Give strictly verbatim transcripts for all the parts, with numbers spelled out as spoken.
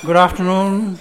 Good afternoon,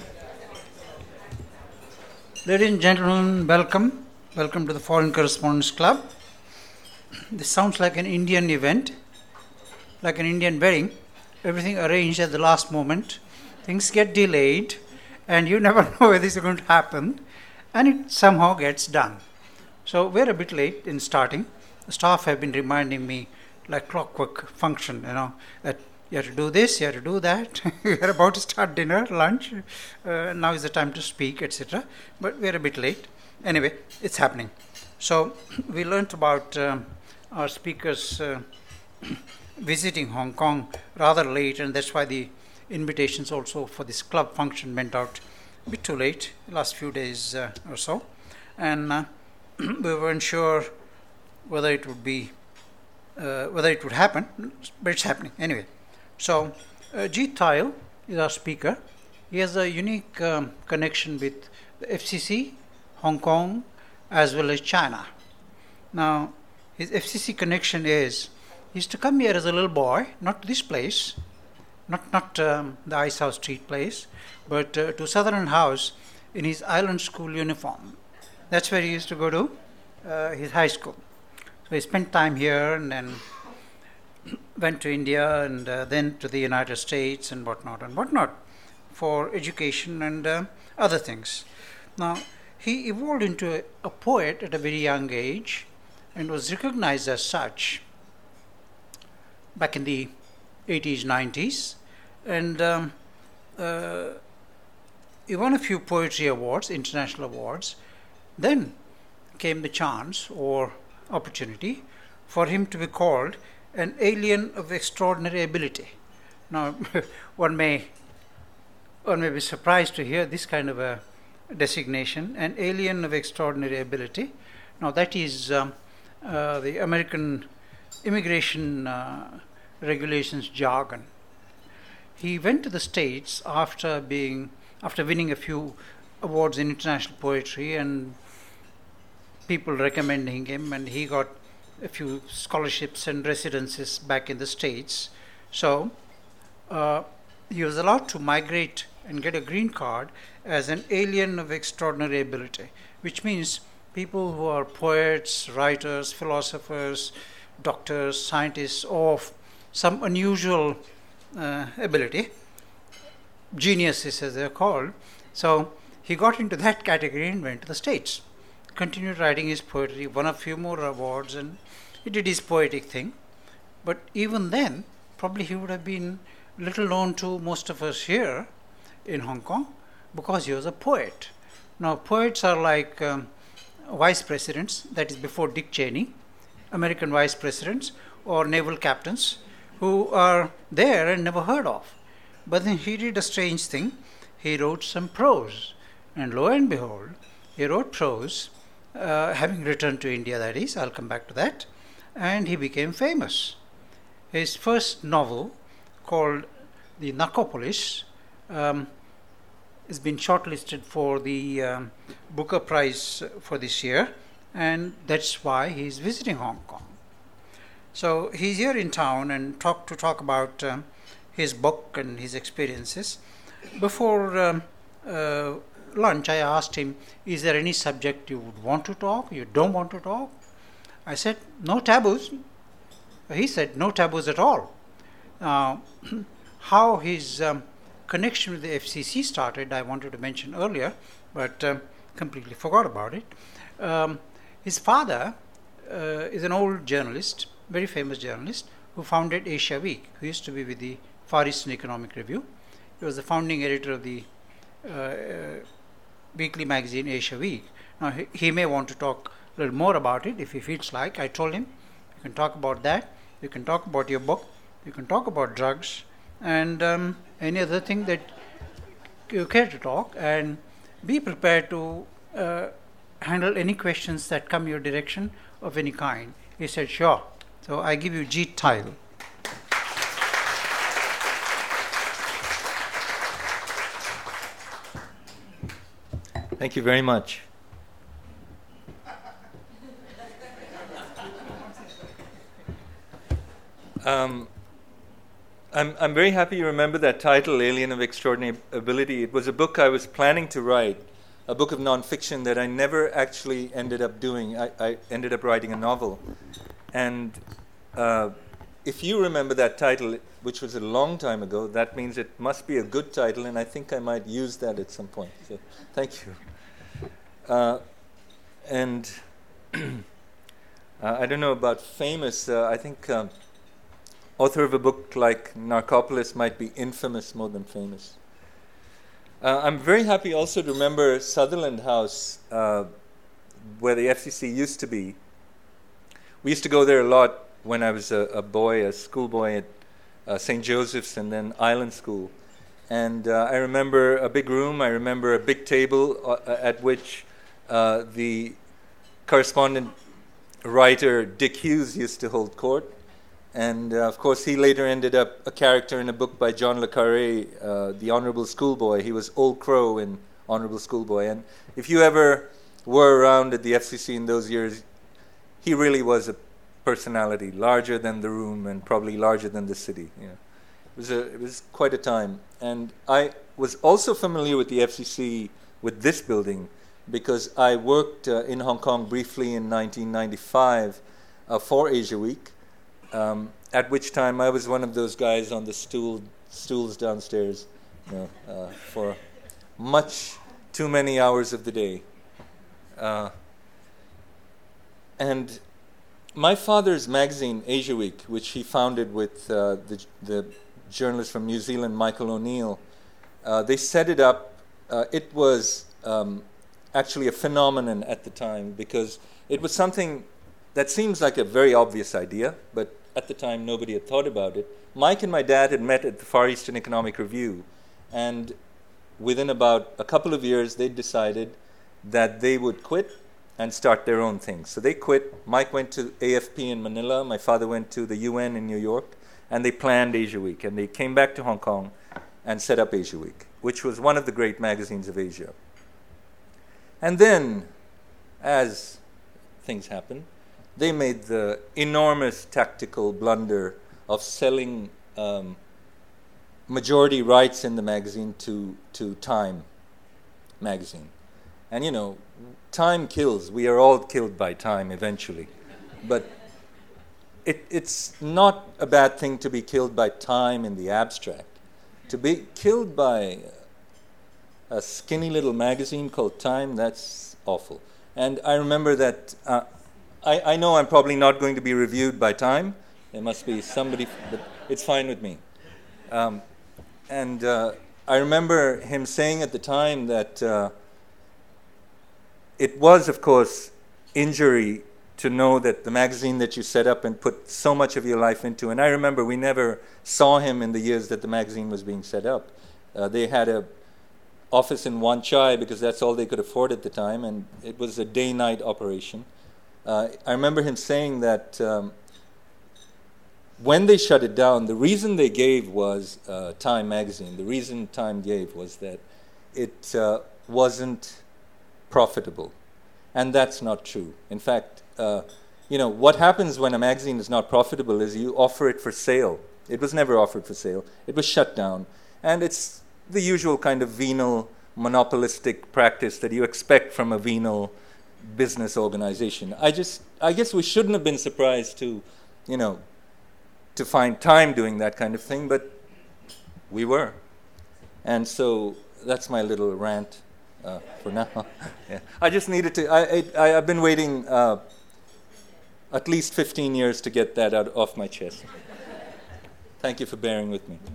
ladies and gentlemen. Welcome, welcome to the Foreign Correspondents Club. This sounds like an Indian event, like an Indian wedding. Everything arranged at the last moment. Things get delayed, and you never know whether this is going to happen, and it somehow gets done. So we're a bit late in starting. The staff have been reminding me, like clockwork function, you know, that you have to do this, you have to do that. We're about to start dinner, lunch. Uh, now is the time to speak, et cetera. But we're a bit late. Anyway, it's happening. So we learnt about um, our speakers uh, visiting Hong Kong rather late, and that's why the invitations also for this club function went out a bit too late, the last few days uh, or so. And uh, we weren't sure whether it would be, uh, whether it would happen, but it's happening anyway. So, uh, Jeet Thayil is our speaker. He has a unique um, connection with the F C C, Hong Kong, as well as China. Now, his F C C connection is, he used to come here as a little boy, not to this place, not, not um, the Ice House Street place, but uh, to Sutherland House in his island school uniform. That's where he used to go to uh, his high school. So he spent time here and then went to India and uh, then to the United States and whatnot and whatnot for education and uh, other things. Now, he evolved into a, a poet at a very young age and was recognized as such back in the eighties, nineties. And um, uh, he won a few poetry awards, international awards. Then came the chance or opportunity for him to be called an alien of extraordinary ability. Now, one may one may be surprised to hear this kind of a designation, an alien of extraordinary ability. Now, that is um, uh, the American immigration uh, regulations jargon. He went to the States after being after winning a few awards in international poetry and people recommending him, and he got a few scholarships and residencies back in the States. So uh, he was allowed to migrate and get a green card as an alien of extraordinary ability, which means people who are poets, writers, philosophers, doctors, scientists of some unusual uh, ability, geniuses as they're called. So he got into that category and went to the States. Continued writing his poetry, won a few more awards, and he did his poetic thing. But even then, probably he would have been little known to most of us here in Hong Kong because he was a poet. Now, poets are like um, vice presidents, that is before Dick Cheney, American vice presidents or naval captains who are there and never heard of. But then he did a strange thing. He wrote some prose, and lo and behold, he wrote prose. Uh, having returned to India, that is, I'll come back to that, and he became famous. His first novel, called The Narcopolis, um, has been shortlisted for the um, Booker Prize for this year, and that's why he's visiting Hong Kong. So he's here in town and talk to talk about um, his book and his experiences. Before um, uh, lunch, I asked him, is there any subject you would want to talk, you don't want to talk? I said, no taboos. He said, no taboos at all. Uh, how his um, connection with the F C C started, I wanted to mention earlier, but um, completely forgot about it. Um, his father uh, is an old journalist, very famous journalist, who founded Asia Week, who used to be with the Far Eastern Economic Review. He was the founding editor of the uh, uh, weekly magazine Asia Week. Now he, he may want to talk a little more about it if he feels like. I told him, you can talk about that, you can talk about your book, you can talk about drugs, and um, any other thing that you care to talk, and be prepared to uh, handle any questions that come your direction of any kind. He said, sure. So I give you Jeet Thayil. Thank you very much. Um, I'm, I'm very happy you remember that title, Alien of Extraordinary Ability. It was a book I was planning to write, a book of nonfiction that I never actually ended up doing. I, I ended up writing a novel. And uh, if you remember that title, which was a long time ago, that means it must be a good title, and I think I might use that at some point. So thank you. Uh, and uh, I don't know about famous. Uh, I think um, author of a book like Narcopolis might be infamous more than famous. Uh, I'm very happy also to remember Sutherland House, uh, where the F C C used to be. We used to go there a lot when I was a, a boy, a schoolboy at uh, Saint Joseph's and then Island School. And uh, I remember a big room, I remember a big table uh, at which uh, the correspondent writer Dick Hughes used to hold court. And uh, of course he later ended up a character in a book by John le Carré, uh, The Honorable Schoolboy. He was Old Crow in Honorable Schoolboy. And if you ever were around at the F C C in those years, he really was a personality, larger than the room and probably larger than the city. You know. It was a, it was quite a time. And I was also familiar with the F C C with this building because I worked uh, in Hong Kong briefly in nineteen ninety-five uh, for Asia Week, um, at which time I was one of those guys on the stool stools downstairs, you know, uh, for much too many hours of the day. Uh, and my father's magazine, Asia Week, which he founded with uh, the, the journalist from New Zealand, Michael O'Neill, uh, they set it up. Uh, it was um, actually a phenomenon at the time because it was something that seems like a very obvious idea, but at the time nobody had thought about it. Mike and my dad had met at the Far Eastern Economic Review, and within about a couple of years they decided that they would quit and start their own thing. So they quit. Mike went to A F P in Manila. My father went to the U N in New York. And they planned Asia Week. And they came back to Hong Kong and set up Asia Week, which was one of the great magazines of Asia. And then, as things happen, they made the enormous tactical blunder of selling um, majority rights in the magazine to, to Time magazine. And you know, time kills. We are all killed by time eventually. But it, it's not a bad thing to be killed by time in the abstract. To be killed by a skinny little magazine called Time, that's awful. And I remember that, uh, I, I know I'm probably not going to be reviewed by Time. There must be somebody, but it's fine with me. Um, and uh, I remember him saying at the time that uh, it was, of course, injury to know that the magazine that you set up and put so much of your life into, and I remember we never saw him in the years that the magazine was being set up. Uh, they had a office in Wan Chai because that's all they could afford at the time, and it was a day-night operation. Uh, I remember him saying that um, when they shut it down, the reason they gave was uh, Time magazine. The reason Time gave was that it uh, wasn't profitable. And that's not true. In fact, uh, you know, what happens when a magazine is not profitable is you offer it for sale. It was never offered for sale. It was shut down. And it's the usual kind of venal, monopolistic practice that you expect from a venal business organization. I just, I guess we shouldn't have been surprised to, you know, to find Time doing that kind of thing, but we were. And so that's my little rant. Uh, for now. Yeah. I just needed to, I, I, I've been waiting uh, at least fifteen years to get that out off my chest. Thank you for bearing with me.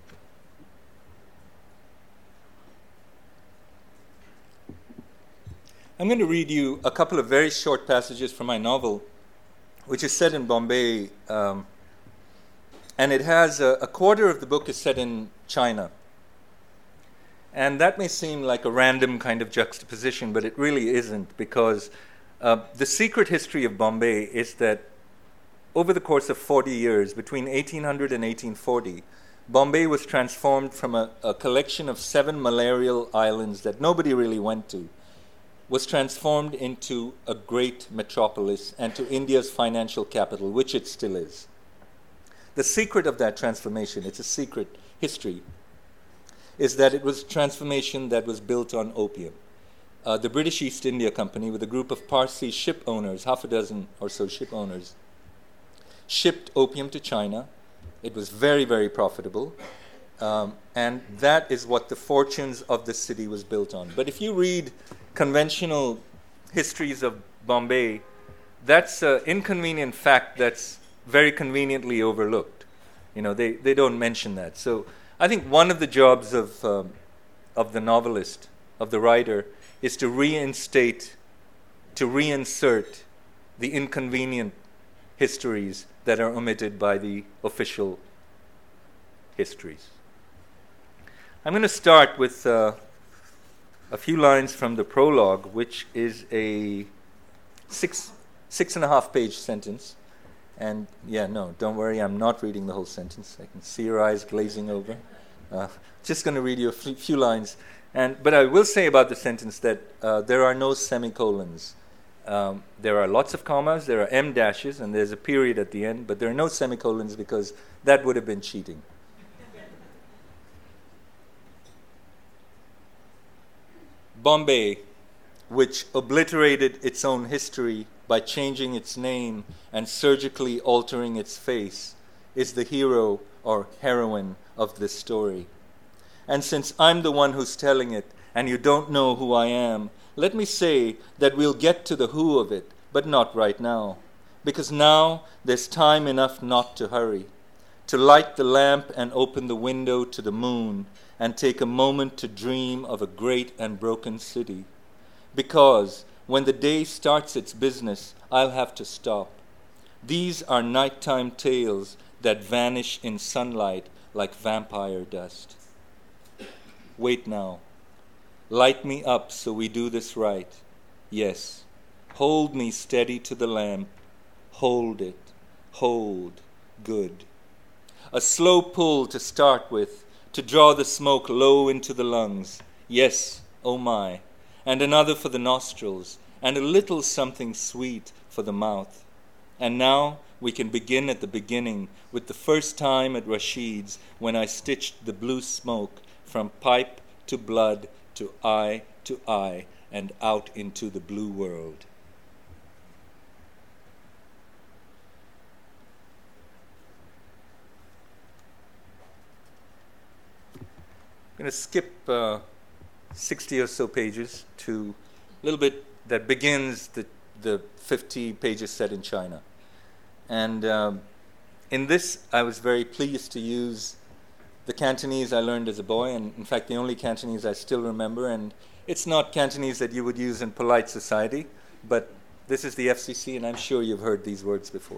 I'm going to read you a couple of very short passages from my novel, which is set in Bombay, um, and it has a, a quarter of the book is set in China. And that may seem like a random kind of juxtaposition, but it really isn't, because uh, the secret history of Bombay is that over the course of forty years, between eighteen hundred and eighteen forty, Bombay was transformed from a, a collection of seven malarial islands that nobody really went to, was transformed into a great metropolis and to India's financial capital, which it still is. The secret of that transformation, it's a secret history, is that it was transformation that was built on opium. Uh, the British East India Company, with a group of Parsi ship owners, half a dozen or so ship owners, shipped opium to China. It was very, very profitable. Um, and that is what the fortunes of the city was built on. But if you read conventional histories of Bombay, that's an inconvenient fact that's very conveniently overlooked. You know, they, they don't mention that. So I think one of the jobs of um, of the novelist, of the writer, is to reinstate, to reinsert the inconvenient histories that are omitted by the official histories. I'm going to start with uh, a few lines from the prologue, which is a six six and a half page sentence. And yeah, no, don't worry, I'm not reading the whole sentence. I can see your eyes glazing over. Uh, just going to read you a f- few lines. And but I will say about the sentence that uh, there are no semicolons. Um, there are lots of commas, there are em dashes, and there's a period at the end, but there are no semicolons because that would have been cheating. Bombay, which obliterated its own history by changing its name and surgically altering its face, is the hero or heroine of this story. And since I'm the one who's telling it, and you don't know who I am, let me say that we'll get to the who of it, but not right now. Because now there's time enough not to hurry, to light the lamp and open the window to the moon, and take a moment to dream of a great and broken city. Because when the day starts its business, I'll have to stop. These are nighttime tales that vanish in sunlight like vampire dust. Wait now. Light me up so we do this right. Yes. Hold me steady to the lamp. Hold it. Hold. Good. A slow pull to start with, to draw the smoke low into the lungs. Yes, oh my. And another for the nostrils, and a little something sweet for the mouth. And now we can begin at the beginning with the first time at Rashid's when I stitched the blue smoke from pipe to blood to eye to eye and out into the blue world. I'm going to skip uh, sixty or so pages to a little bit that begins the, the fifty pages set in China. And um, in this, I was very pleased to use the Cantonese I learned as a boy, and in fact the only Cantonese I still remember. And it's not Cantonese that you would use in polite society, but this is the F C C, and I'm sure you've heard these words before.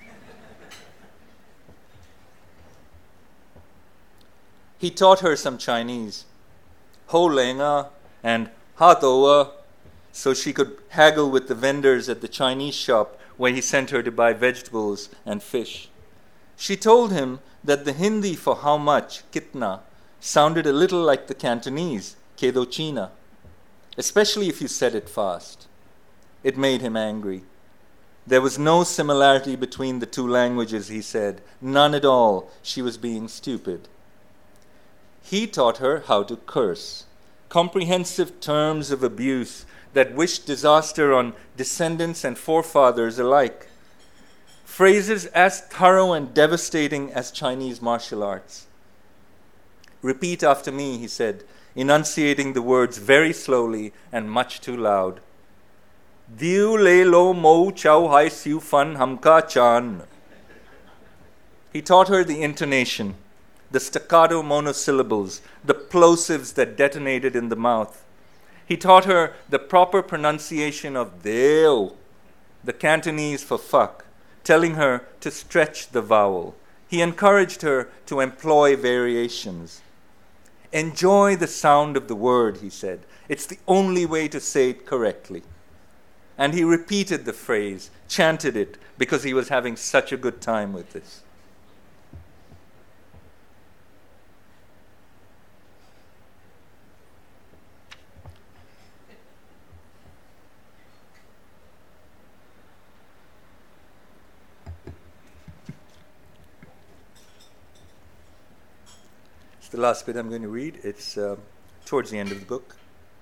He taught her some Chinese, ho lenga and ha doa, so she could haggle with the vendors at the Chinese shop where he sent her to buy vegetables and fish. She told him that the Hindi for how much, kitna, sounded a little like the Cantonese, kedo china, especially if you said it fast. It made him angry. There was no similarity between the two languages, he said. None at all. She was being stupid. He taught her how to curse, comprehensive terms of abuse that wished disaster on descendants and forefathers alike. Phrases as thorough and devastating as Chinese martial arts. Repeat after me, he said, enunciating the words very slowly and much too loud. Diu le lo mo chow hai siu fan hamka chan. He taught her the intonation, the staccato monosyllables, the plosives that detonated in the mouth. He taught her the proper pronunciation of deo, the Cantonese for fuck, telling her to stretch the vowel. He encouraged her to employ variations. Enjoy the sound of the word, he said. It's the only way to say it correctly. And he repeated the phrase, chanted it, because he was having such a good time with this. the last bit I'm going to read. It's uh, towards the end of the book.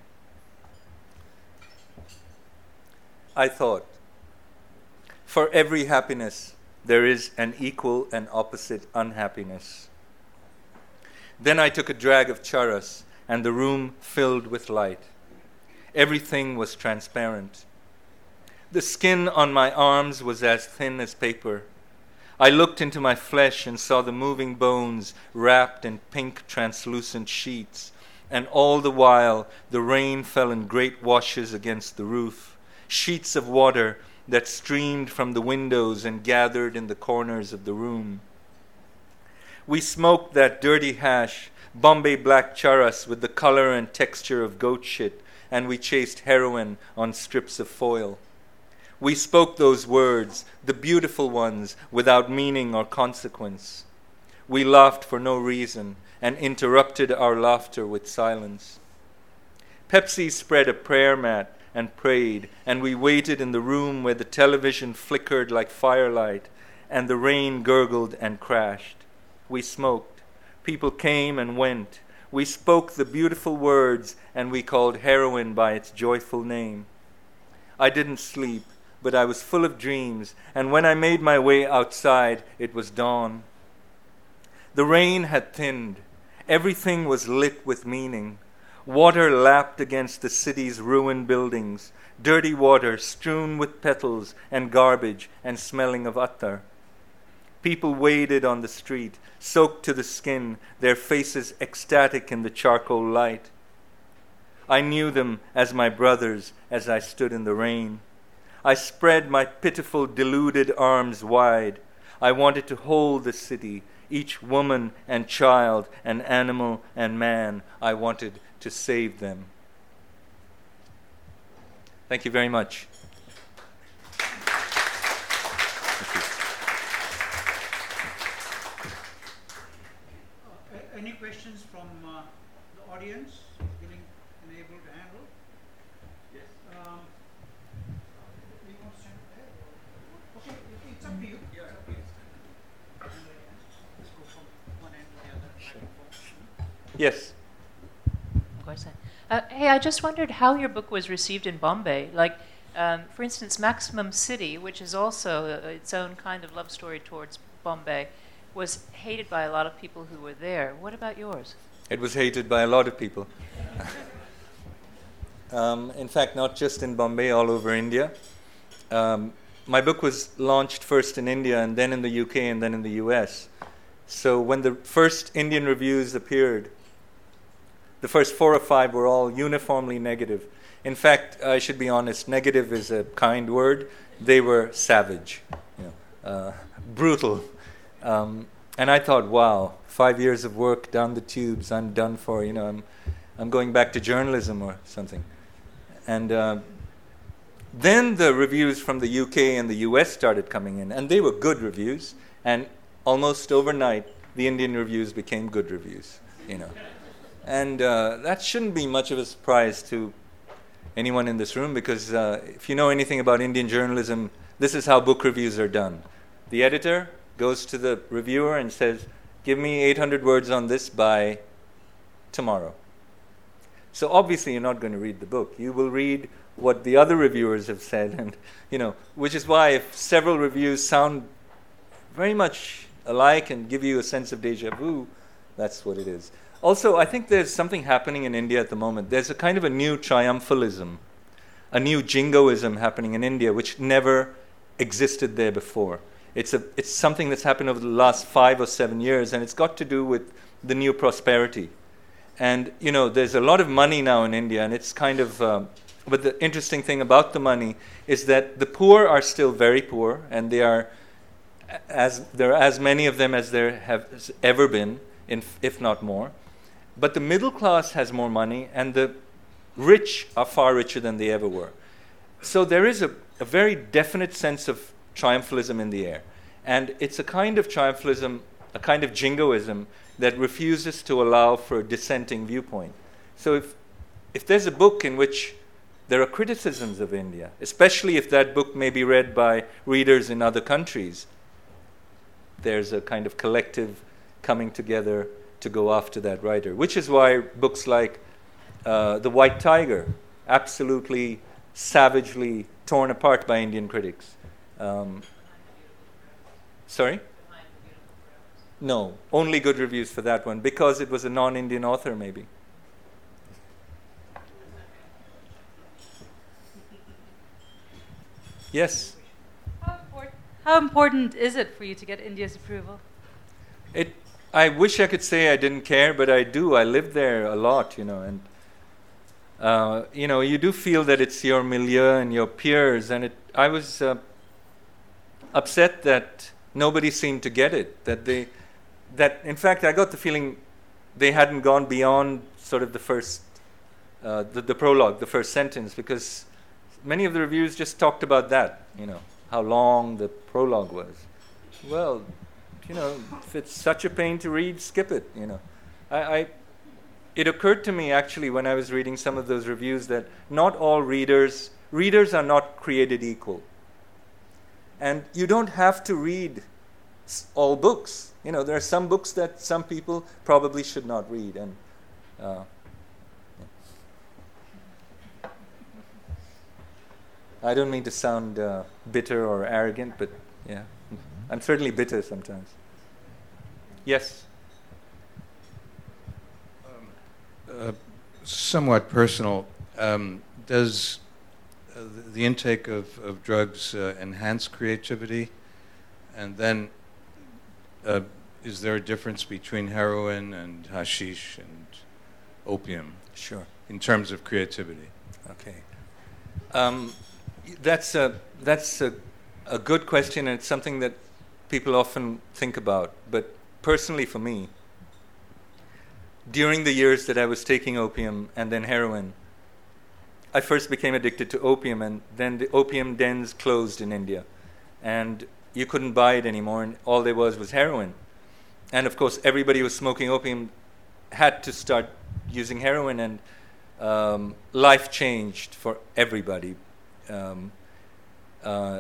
I thought, for every happiness, there is an equal and opposite unhappiness. Then I took a drag of charas, and the room filled with light. Everything was transparent. The skin on my arms was as thin as paper. I looked into my flesh and saw the moving bones wrapped in pink translucent sheets, and all the while the rain fell in great washes against the roof, sheets of water that streamed from the windows and gathered in the corners of the room. We smoked that dirty hash, Bombay black charas with the color and texture of goat shit, and we chased heroin on strips of foil. We spoke those words, the beautiful ones, without meaning or consequence. We laughed for no reason and interrupted our laughter with silence. Pepsi spread a prayer mat and prayed, and we waited in the room where the television flickered like firelight and the rain gurgled and crashed. We smoked. People came and went. We spoke the beautiful words, and we called heroin by its joyful name. I didn't sleep, but I was full of dreams, and when I made my way outside, it was dawn. The rain had thinned. Everything was lit with meaning. Water lapped against the city's ruined buildings, dirty water strewn with petals and garbage and smelling of attar. People waded on the street, soaked to the skin, their faces ecstatic in the charcoal light. I knew them as my brothers as I stood in the rain. I spread my pitiful, deluded arms wide. I wanted to hold the city, each woman and child and animal and man. I wanted to save them. Thank you very much. Any questions from uh, the audience, willing and able to handle? Yes. Um, you want to stand there? Okay, it's up to you. Yeah. It's up to you. Let's go from one end to the other. Sure. Yes. Of course. Uh, hey, I just wondered how your book was received in Bombay. Like, um, for instance, Maximum City, which is also uh, its own kind of love story towards Bombay, was hated by a lot of people who were there. What about yours? It was hated by a lot of people. um, in fact, not just in Bombay, all over India. Um, my book was launched first in India and then in the U K and then in the U S. So when the first Indian reviews appeared, the first four or five were all uniformly negative. In fact, I should be honest, negative is a kind word. They were savage, you know, uh, brutal. Um, and I thought, wow, five years of work down the tubes, I'm done for, you know, I'm, I'm going back to journalism or something. And uh, then the reviews from the U K and the U S started coming in, and they were good reviews, and almost overnight, the Indian reviews became good reviews, you know. And uh, that shouldn't be much of a surprise to anyone in this room, because uh, if you know anything about Indian journalism, this is how book reviews are done. The editor goes to the reviewer and says, give me eight hundred words on this by tomorrow. So obviously you're not going to read the book. You will read what the other reviewers have said, and you know, which is why if several reviews sound very much alike and give you a sense of deja vu, that's what it is. Also, I think there's something happening in India at the moment. There's a kind of a new triumphalism, a new jingoism happening in India, which never existed there before. It's a it's something that's happened over the last five or seven years, and it's got to do with the new prosperity. And you know, there's a lot of money now in India, and it's kind of. Um, but the interesting thing about the money is that the poor are still very poor, and they are as there are as many of them as there have ever been, in, if not more. But the middle class has more money, and the rich are far richer than they ever were. So there is a, a very definite sense of triumphalism in the air. And it's a kind of triumphalism, a kind of jingoism that refuses to allow for a dissenting viewpoint. So if if there's a book in which there are criticisms of India, especially if that book may be read by readers in other countries, there's a kind of collective coming together to go after that writer, which is why books like uh, The White Tiger, absolutely savagely torn apart by Indian critics. Um, sorry? No, only good reviews for that one, because it was a non-Indian author, maybe. Yes? How important, how important is it for you to get India's approval? It. I wish I could say I didn't care, but I do. I lived there a lot, you know, and uh, you know, you do feel that it's your milieu and your peers, and it. I was uh, upset that nobody seemed to get it. That they, that in fact, I got the feeling they hadn't gone beyond sort of the first, uh, the, the prologue, the first sentence, because many of the reviews just talked about that, you know, how long the prologue was. Well, you know, if it's such a pain to read, skip it, you know. I, I, it occurred to me, actually, when I was reading some of those reviews, that not all readers, readers are not created equal. And you don't have to read s- all books. You know, there are some books that some people probably should not read. And uh, I don't mean to sound uh, bitter or arrogant, but yeah, I'm certainly bitter sometimes. Yes? Uh, somewhat personal. Um, does uh, the, the intake of, of drugs uh, enhance creativity? And then, uh, is there a difference between heroin and hashish and opium? Sure. In terms of creativity? Okay. Um, that's a, that's a, a good question, and it's something that people often think about. But personally for me, during the years that I was taking opium and then heroin, I first became addicted to opium, and then the opium dens closed in India. And you couldn't buy it anymore, and all there was was heroin. And of course, everybody who was smoking opium had to start using heroin, and um, life changed for everybody. Um, uh,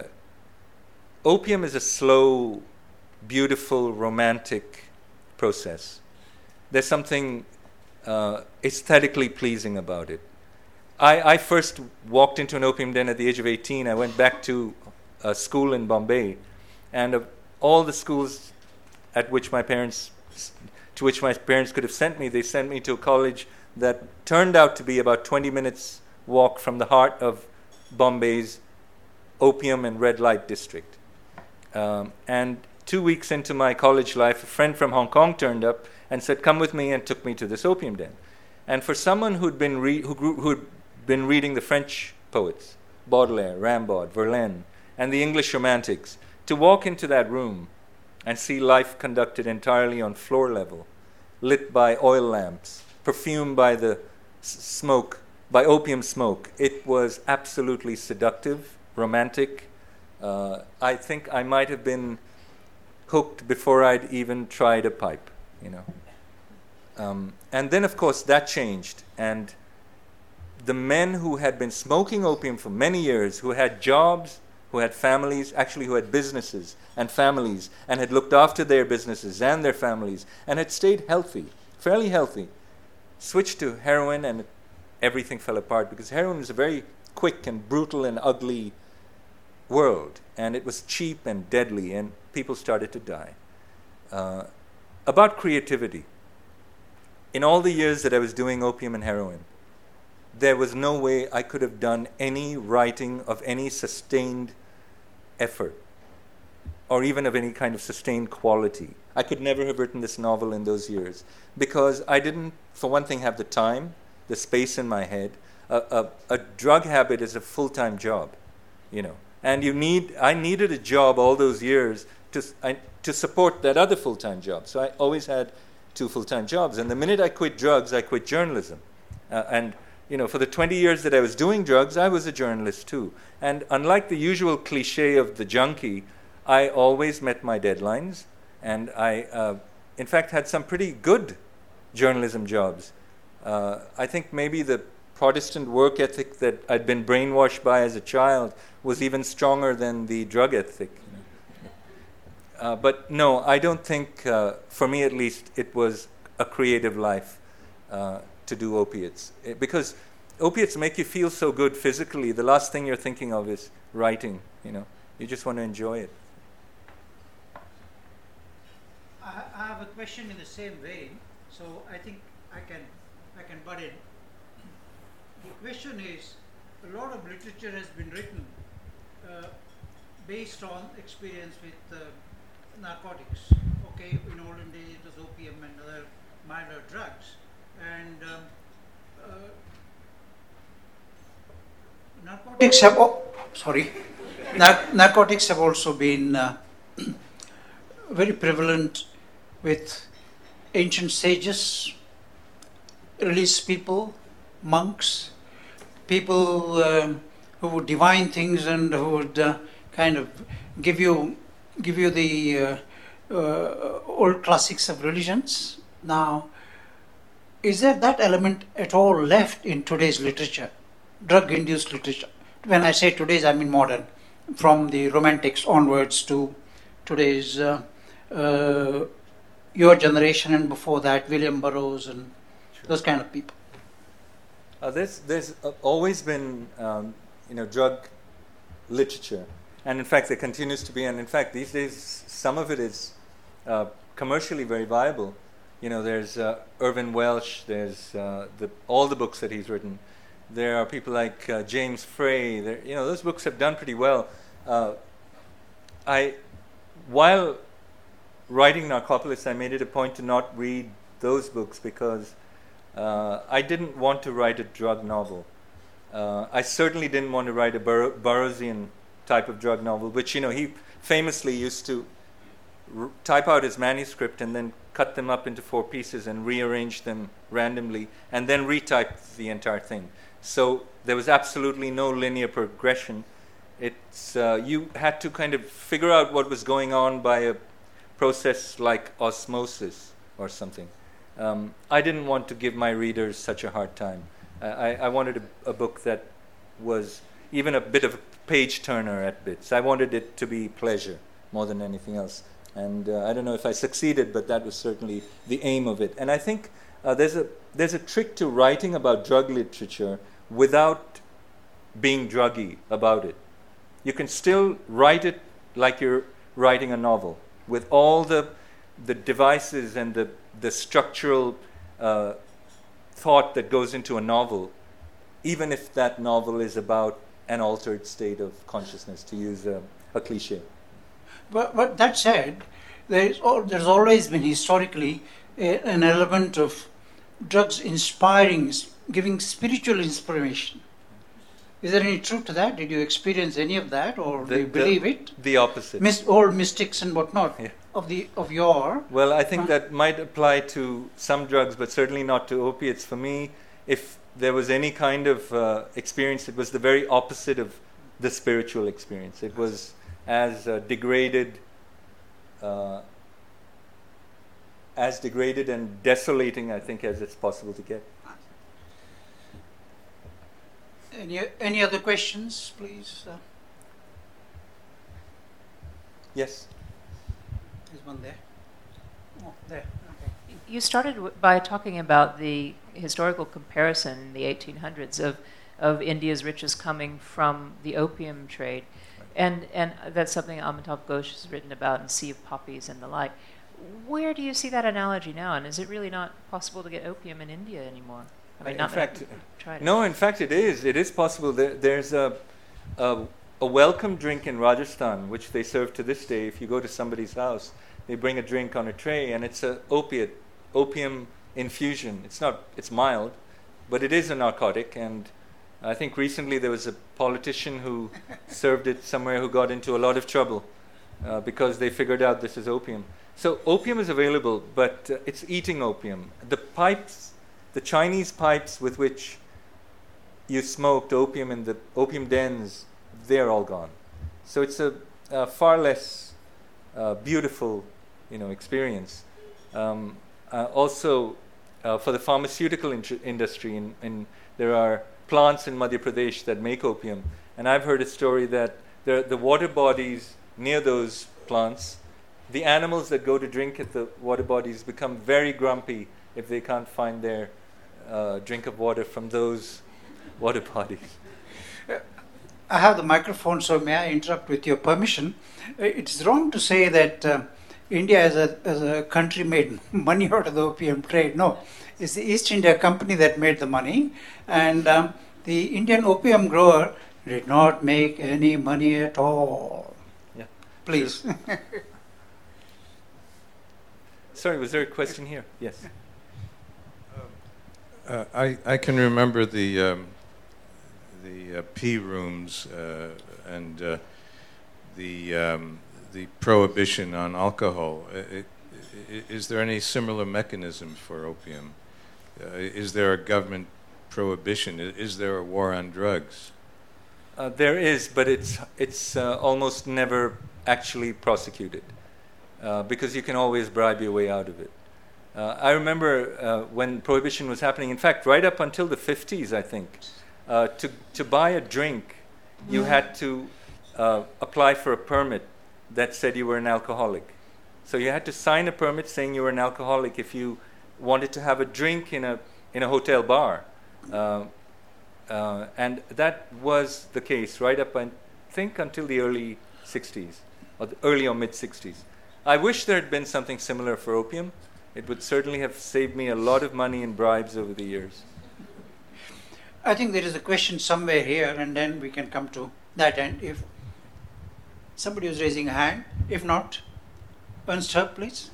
opium is a slow, beautiful, romantic process. There's something uh, aesthetically pleasing about it. I, I first walked into an opium den at the age of eighteen. I went back to a school in Bombay, and of all the schools at which my parents, to which my parents could have sent me, they sent me to a college that turned out to be about twenty minutes walk from the heart of Bombay's opium and red light district. Um, and two weeks into my college life, a friend from Hong Kong turned up and said, "Come with me," and took me to this opium den. And for someone who'd been re- who grew, who'd been reading the French poets, Baudelaire, Rimbaud, Verlaine, and the English romantics, to walk into that room and see life conducted entirely on floor level, lit by oil lamps, perfumed by the s- smoke, by opium smoke, it was absolutely seductive, romantic. Uh, I think I might have been hooked before I'd even tried a pipe, you know. Um, and then, of course, that changed. And the men who had been smoking opium for many years, who had jobs, who had families, actually who had businesses and families, and had looked after their businesses and their families, and had stayed healthy, fairly healthy, switched to heroin, and everything fell apart, because heroin is a very quick and brutal and ugly world, and it was cheap and deadly, and people started to die. Uh, about creativity. In all the years that I was doing opium and heroin, there was no way I could have done any writing of any sustained effort, or even of any kind of sustained quality. I could never have written this novel in those years, because I didn't, for one thing, have the time, the space in my head. A, a, a drug habit is a full-time job, you know. And you need, I needed a job all those years to, I, to support that other full-time job. So I always had two full-time jobs. And the minute I quit drugs, I quit journalism. Uh, and, you know, for the twenty years that I was doing drugs, I was a journalist too. And unlike the usual cliche of the junkie, I always met my deadlines. And I, uh, in fact, had some pretty good journalism jobs. Uh, I think maybe the Protestant work ethic that I'd been brainwashed by as a child was even stronger than the drug ethic. Uh, but no, I don't think, uh, for me at least, it was a creative life uh, to do opiates. It, because opiates make you feel so good physically, the last thing you're thinking of is writing, you know. You just want to enjoy it. I, I have a question in the same vein, so I think I can I can butt in. The question is, a lot of literature has been written uh, based on experience with uh, narcotics. Okay, in olden days it was opium and other milder drugs, and um, uh, narcotics have oh, sorry, Nar- narcotics have also been uh, very prevalent with ancient sages, religious people, monks, people um, who would divine things and who would uh, kind of give you give you the uh, uh, old classics of religions. Now, is there that element at all left in today's literature, drug-induced literature? When I say today's, I mean modern, from the Romantics onwards to today's uh, uh, your generation and before that, William Burroughs and Sure. those kind of people. Uh, there's there's uh, always been um, you know drug literature, and in fact there continues to be. And in fact these days some of it is uh, commercially very viable. You know, there's uh, Irvin Welsh. There's uh, the all the books that he's written. There are people like uh, James Frey. There, you know, those books have done pretty well. Uh, I while writing Narcopolis, I made it a point to not read those books because uh, I didn't want to write a drug novel. Uh, I certainly didn't want to write a Bur- Burroughsian type of drug novel, which, you know, he famously used to r- type out his manuscript and then cut them up into four pieces and rearrange them randomly and then retype the entire thing. So there was absolutely no linear progression. It's uh, you had to kind of figure out what was going on by a process like osmosis or something. Um, I didn't want to give my readers such a hard time. I, I, I wanted a, a book that was even a bit of a page turner at bits. I wanted it to be pleasure more than anything else. And uh, I don't know if I succeeded, but that was certainly the aim of it. And I think uh, there's a there's a trick to writing about drug literature without being druggy about it. You can still write it like you're writing a novel, with all the the devices and the the structural uh, thought that goes into a novel, even if that novel is about an altered state of consciousness, to use a, a cliche. But, but that said, there is al- there's always been historically a, an element of drugs inspiring, s- giving spiritual inspiration. Is there any truth to that? Did you experience any of that, or do The- you the- believe it? The opposite. Mis- old mystics and whatnot Yeah. of the of your. Well, I think Huh? that might apply to some drugs, but certainly not to opiates. For me, if there was any kind of uh, experience, it was the very opposite of the spiritual experience. It was as uh, degraded, uh, as degraded and desolating, I think, as it's possible to get. Any any other questions, please? Uh, Yes. there's one there. Oh, there. Okay. You started w- by talking about the historical comparison in the eighteen hundreds of, of India's riches coming from the opium trade. And, and that's something Amitav Ghosh has written about in Sea of Poppies and the like. Where do you see that analogy now? And is it really not possible to get opium in India anymore? I mean, In not that fact, I've tried it. No, in fact, it is. It is possible. There, there's a, a a welcome drink in Rajasthan, which they serve to this day. If you go to somebody's house, they bring a drink on a tray, and it's a opiate, opium infusion. It's not. It's mild, but it is a narcotic. And I think recently there was a politician who served it somewhere who got into a lot of trouble uh, because they figured out this is opium. So opium is available, but uh, it's eating opium. The pipes, the Chinese pipes with which you smoked opium in the opium dens, they're all gone. So it's a, a far less uh, beautiful, you know, experience. Um, uh, also, uh, for the pharmaceutical in- industry, in, in, there are plants in Madhya Pradesh that make opium, and I've heard a story that the, the water bodies near those plants, the animals that go to drink at the water bodies become very grumpy if they can't find their uh, drink of water from those water bodies. I have the microphone, so may I interrupt with your permission? Uh, It's wrong to say that uh, India as a, as a country made money out of the opium trade. No, it's the East India Company that made the money, and um, the Indian opium grower did not make any money at all. Yeah. Please. Sorry, was there a question here? Yes. Uh, I, I can remember the um, the uh, pea rooms uh, and uh, the um, the prohibition on alcohol. I- I- i- Is there any similar mechanism for opium? Uh, is there a government prohibition? I- Is there a war on drugs? Uh, there is, but it's it's uh, almost never actually prosecuted uh, because you can always bribe your way out of it. Uh, I remember uh, when prohibition was happening. In fact, right up until the fifties, I think, uh, to to buy a drink, you had to uh, apply for a permit that said you were an alcoholic. So you had to sign a permit saying you were an alcoholic if you wanted to have a drink in a in a hotel bar. Uh, Uh, and that was the case right up, I think, until the early sixties, or the early or mid sixties. I wish there had been something similar for opium. It would certainly have saved me a lot of money in bribes over the years. I think there is a question somewhere here, and then we can come to that end. If somebody was raising a hand, if not, Ernst Herb, please.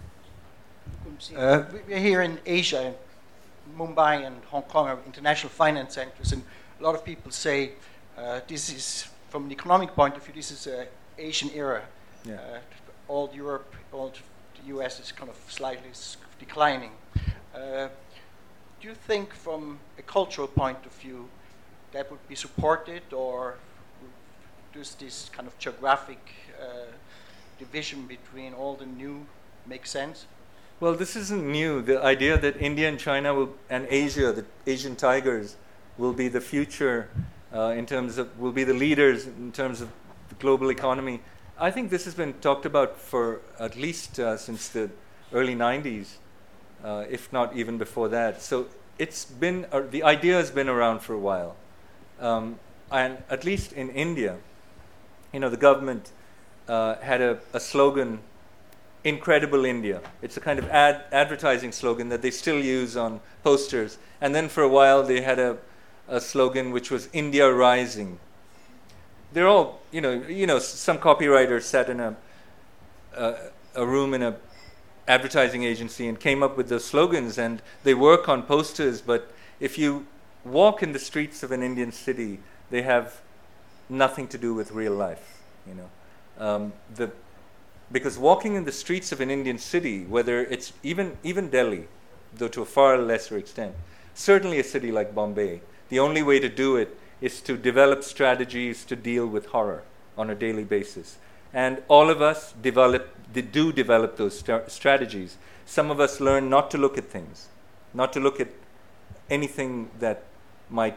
Uh, we- we're here in Asia, Mumbai and Hong Kong are international finance centers, and a lot of people say uh, this is, from an economic point of view, this is an Asian era. Yeah. Uh, all Europe, all the U S is kind of slightly s- declining. Uh, do you think, from a cultural point of view, that would be supported, or does this kind of geographic uh, division between all the new make sense? Well, this isn't new. The idea that India and China will, and Asia, the Asian tigers, will be the future uh, in terms of, will be the leaders in terms of the global economy. I think this has been talked about for at least uh, since the early nineties, uh, if not even before that. So it's been, uh, the idea has been around for a while. Um, and at least in India, you know, the government uh, had a, a slogan, Incredible India. It's a kind of ad advertising slogan that they still use on posters. And then for a while they had a, a slogan which was India Rising. They're all, you know, you know, some copywriter sat in a, a, a room in a advertising agency and came up with those slogans, and they work on posters, but if you walk in the streets of an Indian city, they have nothing to do with real life, you know. Um, the Because walking in the streets of an Indian city, whether it's even, even Delhi, though to a far lesser extent, certainly a city like Bombay, the only way to do it is to develop strategies to deal with horror on a daily basis. And all of us develop, they do develop those st strategies. Some of us learn not to look at things, not to look at anything that might,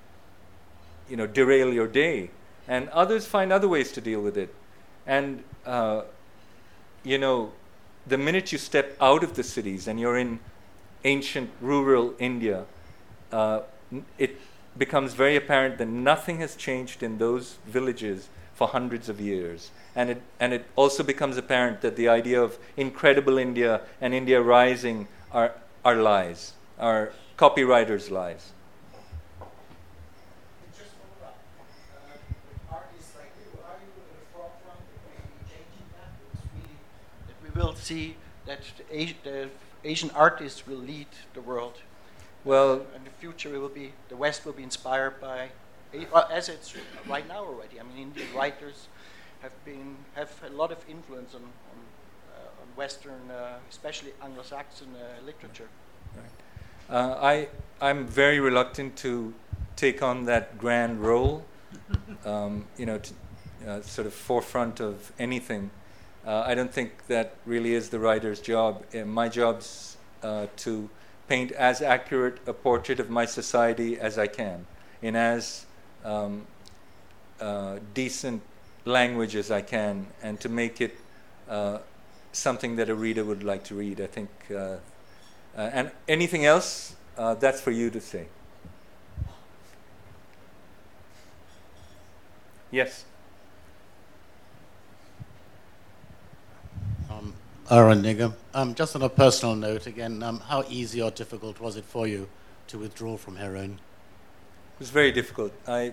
you know, derail your day. And others find other ways to deal with it. And uh, you know, the minute you step out of the cities and you're in ancient rural India, uh, it becomes very apparent that nothing has changed in those villages for hundreds of years. And it, and it also becomes apparent that the idea of incredible India and India rising are, are lies, are copywriters' lies. Will see that the, Asi the Asian artists will lead the world. Well, in the future, it will be the West will be inspired by, well, as it's right now already. I mean, Indian writers have been have a lot of influence on on, uh, on Western, uh, especially Anglo-Saxon uh, literature. Right. Uh, I I'm very reluctant to take on that grand role, um, you know, to, uh, sort of forefront of anything. Uh, I don't think that really is the writer's job. Uh, my job's uh, to paint as accurate a portrait of my society as I can, in as um, uh, decent language as I can, and to make it uh, something that a reader would like to read. I think uh, Uh, and anything else, uh, that's for you to say. Yes. Um, Aaron Nigam. Um, just on a personal note, again, um, how easy or difficult was it for you to withdraw from heroin? It was very difficult. I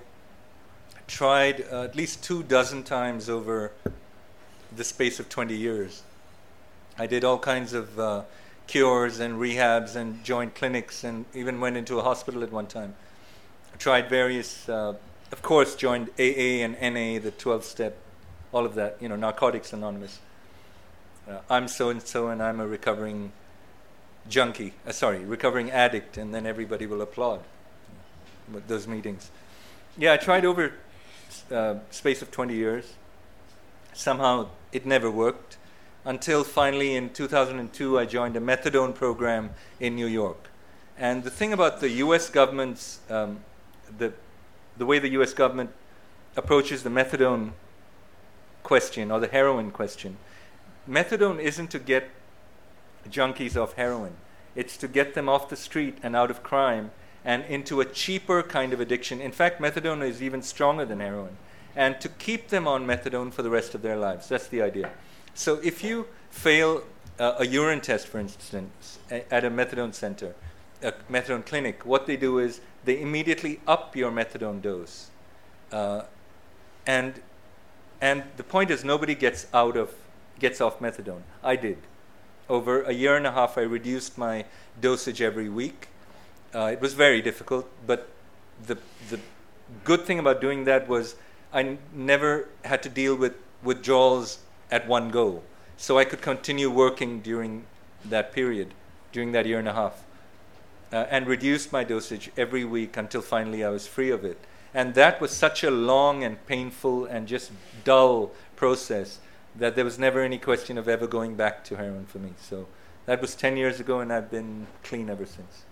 tried uh, at least two dozen times over the space of twenty years. I did all kinds of uh, cures and rehabs and joined clinics and even went into a hospital at one time. I tried various, uh, of course, joined A A and N A, the twelve-step, all of that, you know, Narcotics Anonymous. Uh, I'm so-and-so and I'm a recovering junkie, uh, sorry, recovering addict, and then everybody will applaud with those meetings. Yeah, I tried over uh, space of twenty years. Somehow it never worked until finally in two thousand two I joined a methadone program in New York. And the thing about the U S government's, um, the, the way the U S government approaches the methadone question or the heroin question, methadone isn't to get junkies off heroin. It's to get them off the street and out of crime and into a cheaper kind of addiction. In fact, methadone is even stronger than heroin. And to keep them on methadone for the rest of their lives. That's the idea. So if you fail uh, a urine test, for instance, a, at a methadone center, a methadone clinic, what they do is they immediately up your methadone dose. Uh, and and the point is nobody gets out of gets off methadone. I did. Over a year and a half, I reduced my dosage every week. Uh, it was very difficult, but the the good thing about doing that was I n- never had to deal with withdrawals at one go. So I could continue working during that period, during that year and a half, uh, and reduced my dosage every week until finally I was free of it. And that was such a long and painful and just dull process that there was never any question of ever going back to heroin for me. So that was ten years ago, and I've been clean ever since.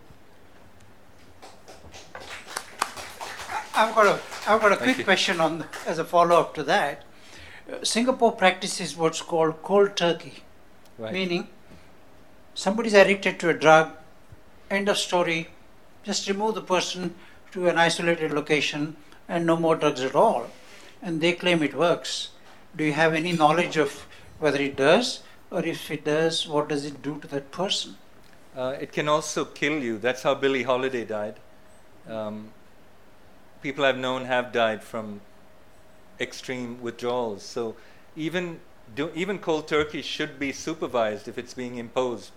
I've got a, I've got a Thank quick you. question on the, as a follow-up to that. Uh, Singapore practices what's called cold turkey, Right. meaning somebody's addicted to a drug, end of story, just remove the person to an isolated location and no more drugs at all. And they claim it works. Do you have any knowledge of whether it does, or if it does, what does it do to that person? Uh, it can also kill you. That's how Billie Holiday died. Um, people I've known have died from extreme withdrawals. So even do, even cold turkey should be supervised if it's being imposed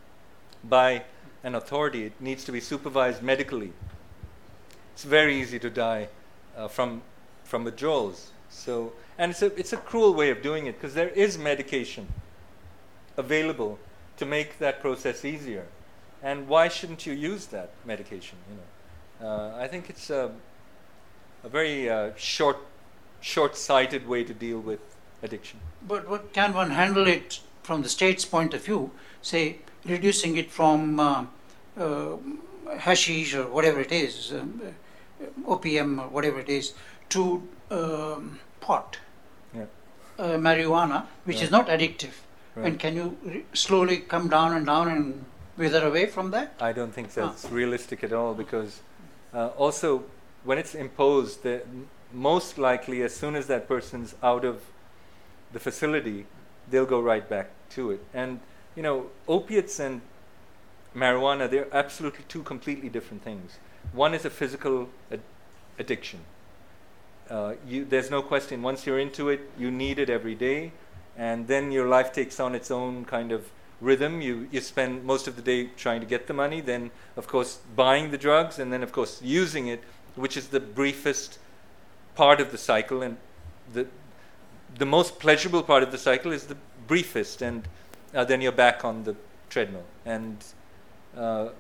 by an authority. It needs to be supervised medically. It's very easy to die uh, from from withdrawals. So and it's a it's a cruel way of doing it because there is medication available to make that process easier. And why shouldn't you use that medication? You know, uh, I think it's a a very uh, short, short-sighted way to deal with addiction. But what can one handle it from the state's point of view? Say, reducing it from uh, uh, hashish or whatever it is, um, uh, opium or whatever it is, to um, pot, Yeah. uh, marijuana, which is Right. not addictive. Right. And can you re- slowly come down and down and wither away from that? I don't think Ah. that's realistic at all because uh, also when it's imposed, the, most likely as soon as that person's out of the facility, they'll go right back to it. And you know, opiates and marijuana, they're absolutely two completely different things. One is a physical ad- addiction. Uh, you, there's no question, once you're into it, you need it every day, and then your life takes on its own kind of rhythm. You, you spend most of the day trying to get the money, then of course buying the drugs, and then of course using it, which is the briefest part of the cycle, and the the most pleasurable part of the cycle is the briefest, and uh, then you're back on the treadmill. And uh,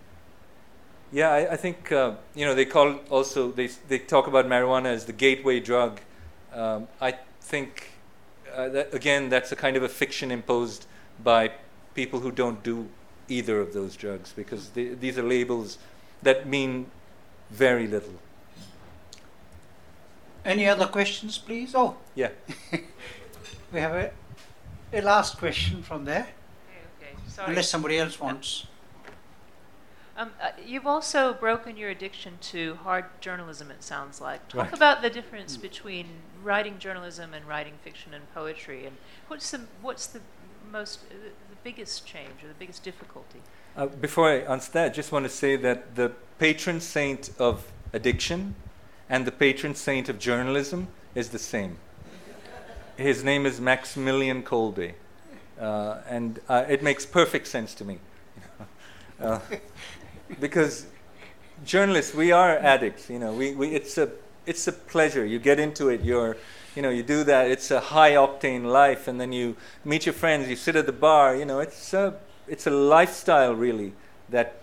yeah, I, I think uh, you know they call also they they talk about marijuana as the gateway drug. Um, I think uh, that again that's a kind of a fiction imposed by people who don't do either of those drugs because they, these are labels that mean very little. Any other questions, please? Oh, Yeah. we have a, a last question from there, Okay, okay. Sorry. unless somebody else wants. Um, uh, you've also broken your addiction to hard journalism, it sounds like. Talk Right. about the difference between writing journalism and writing fiction and poetry, and what's the what's the most uh, the biggest change or the biggest difficulty? Uh, before I answer that, I just want to say that the patron saint of addiction and the patron saint of journalism is the same. His name is Maximilian Kolbe, uh, and uh, it makes perfect sense to me. uh, because journalists, we are addicts. You know, we, we it's a it's a pleasure. You get into it. You're, you know, you do that. It's a high octane life, and then you meet your friends. You sit at the bar. You know, it's a it's a lifestyle really that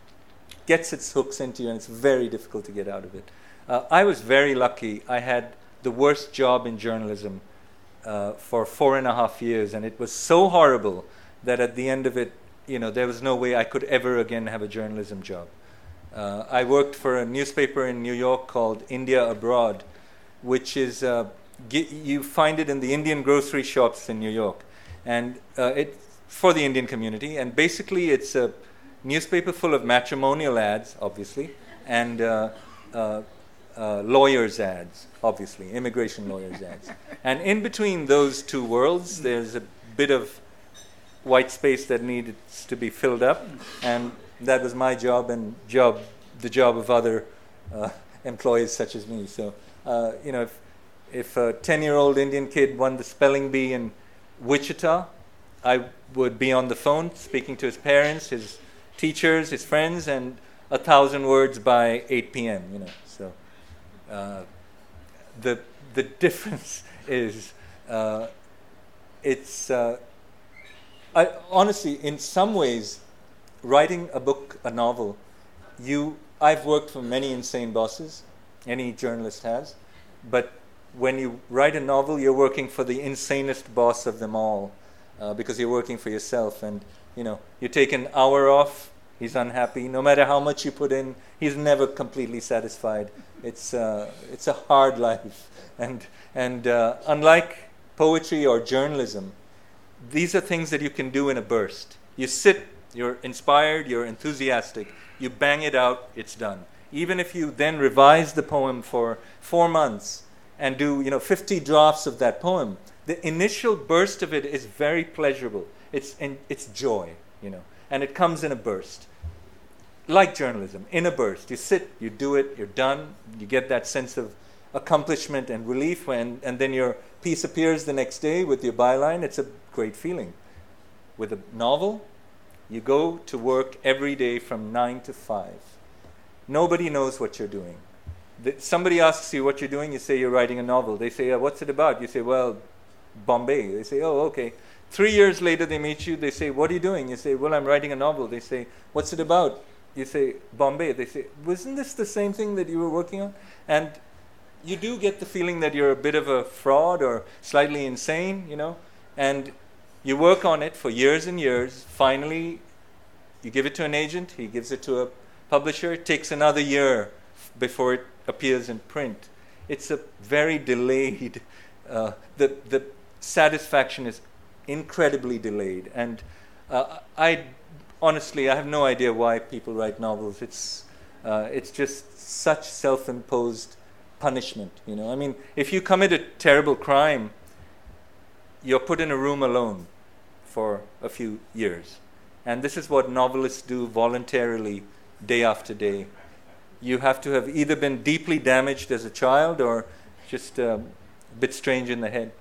gets its hooks into you, and it's very difficult to get out of it. Uh, I was very lucky. I had the worst job in journalism uh, for four and a half years, and it was so horrible that at the end of it, you know, there was no way I could ever again have a journalism job. Uh, I worked for a newspaper in New York called India Abroad, which is, uh, g- you find it in the Indian grocery shops in New York, and uh, it for the Indian community, and basically it's a newspaper full of matrimonial ads, obviously, and uh, uh, uh, lawyers' ads, obviously, immigration lawyers' ads. And in between those two worlds, there's a bit of white space that needs to be filled up, and that was my job and job, the job of other uh, employees such as me. So, uh, you know, if, if a ten-year-old Indian kid won the spelling bee in Wichita, I would be on the phone speaking to his parents, his teachers, his friends, and a thousand words by eight p.m., you know. So uh, the the difference is uh, it's uh, I, honestly, in some ways, writing a book, a novel, you I've worked for many insane bosses, any journalist has, but when you write a novel, you're working for the insanest boss of them all, uh, because you're working for yourself, and you know, you take an hour off, he's unhappy. No matter how much you put in, he's never completely satisfied. It's uh, it's a hard life, and and uh, unlike poetry or journalism, these are things that you can do in a burst. You sit, you're inspired, you're enthusiastic, you bang it out, it's done. Even if you then revise the poem for four months and do, you know, fifty drafts of that poem, the initial burst of it is very pleasurable. It's in, it's joy, you know, and it comes in a burst. Like journalism, in a burst. You sit, you do it, you're done, you get that sense of accomplishment and relief, when, and then your piece appears the next day with your byline. It's a great feeling. With a novel, you go to work every day from nine to five. Nobody knows what you're doing. The, somebody asks you what you're doing, you say you're writing a novel. They say, uh, what's it about? You say, well, Bombay. They say, oh, okay. Three years later, they meet you. They say, what are you doing? You say, well, I'm writing a novel. They say, what's it about? You say, Bombay. They say, wasn't this the same thing that you were working on? And you do get the feeling that you're a bit of a fraud or slightly insane, you know, and you work on it for years and years. Finally, you give it to an agent. He gives it to a publisher. It takes another year f- before it appears in print. It's a very delayed, uh, the, the satisfaction is incredibly delayed. And uh, I honestly, I have no idea why people write novels. It's, uh, it's just such self-imposed punishment, you know. I mean, if you commit a terrible crime, you're put in a room alone for a few years. And this is what novelists do voluntarily, day after day. You have to have either been deeply damaged as a child or just uh, a bit strange in the head.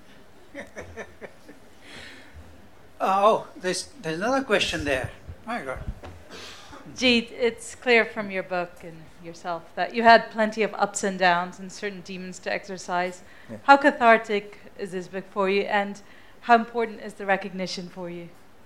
Uh, oh, there's, there's another question there. My God. Jeet, it's clear from your book and yourself that you had plenty of ups and downs and certain demons to exercise. Yeah. How cathartic is this book for you, and how important is the recognition for you?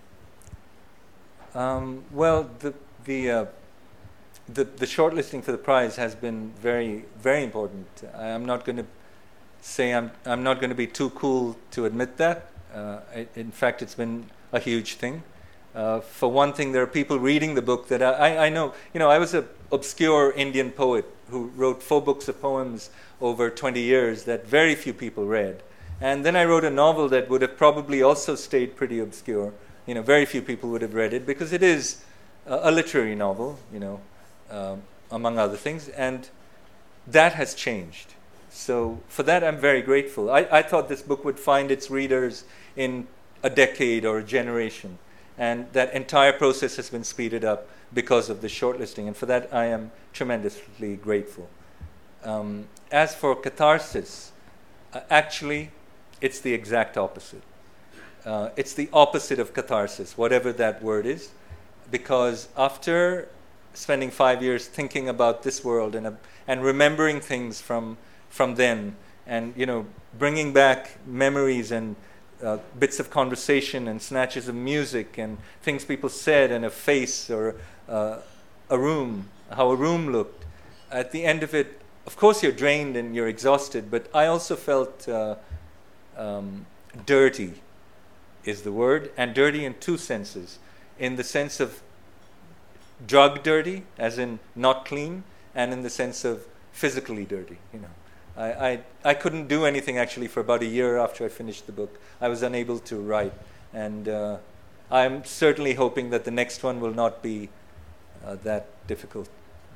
Um, well, the the, uh, the the shortlisting for the prize has been very very important. I, I'm not going to say I'm I'm not going to be too cool to admit that. Uh, it, in fact, it's been a huge thing. Uh, for one thing, there are people reading the book that I, I know. You know, I was an obscure Indian poet who wrote four books of poems over twenty years that very few people read. And then I wrote a novel that would have probably also stayed pretty obscure. You know, very few people would have read it because it is uh, a literary novel, you know, um, among other things, and that has changed. So for that, I'm very grateful. I, I thought this book would find its readers in a decade or a generation, and that entire process has been speeded up because of the shortlisting, and for that I am tremendously grateful. Um, as for catharsis, uh, actually, it's the exact opposite. Uh, it's the opposite of catharsis, whatever that word is, because after spending five years thinking about this world and, uh, and remembering things from from then, and you know, bringing back memories and uh, bits of conversation and snatches of music and things people said and a face or uh, a room, how a room looked. At the end of it, of course you're drained and you're exhausted, but I also felt uh, um, dirty is the word, and dirty in two senses. In the sense of drug dirty, as in not clean, and in the sense of physically dirty, you know. I, I, I couldn't do anything actually for about a year after I finished the book. I was unable to write, and uh, I'm certainly hoping that the next one will not be uh, that difficult.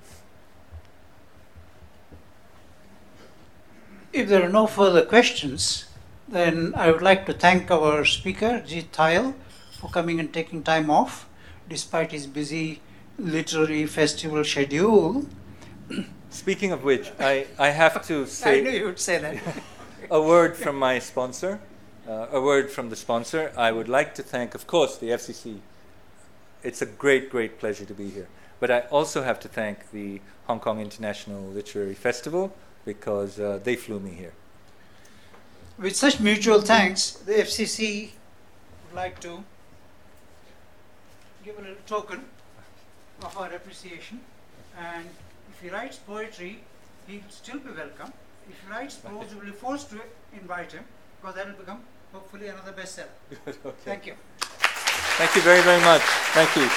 If there are no further questions, then I would like to thank our speaker, Jeet Thayil, for coming and taking time off, despite his busy literary festival schedule. Speaking of which, I, I have to say I knew you would say that. a word from my sponsor, uh, a word from the sponsor. I would like to thank, of course, the F C C. It's a great, great pleasure to be here. But I also have to thank the Hong Kong International Literary Festival, because uh, they flew me here. With such mutual thanks, the F C C would like to give a little token of our appreciation. And if he writes poetry, he'll still be welcome. If he writes prose, we'll be forced to invite him, because that will become hopefully another bestseller. Okay. Thank you. Thank you very, very much. Thank you.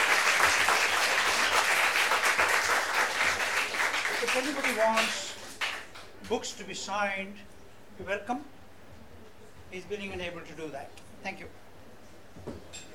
If anybody wants books to be signed, you're welcome. He's willing and able to do that. Thank you.